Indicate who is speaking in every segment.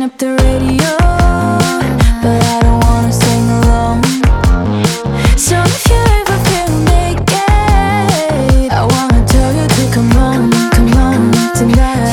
Speaker 1: up the radio, but I don't wanna sing along. So if you ever feel naked, I wanna tell you to come on tonight.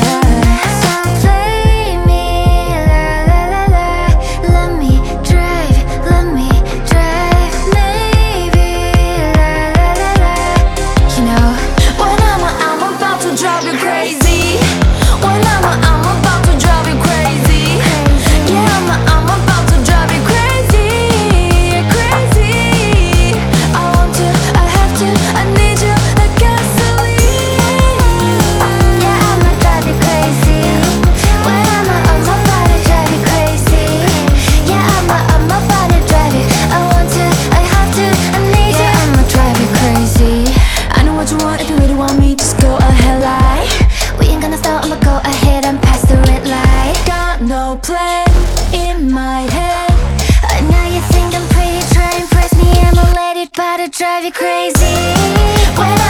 Speaker 1: If you really want me, just go ahead, lie. We ain't gonna stop, I'ma go ahead and pass the red light. Got no plan in my head. I know you think I'm pretty, try to impress me, I'ma let it, but it drive you crazy. When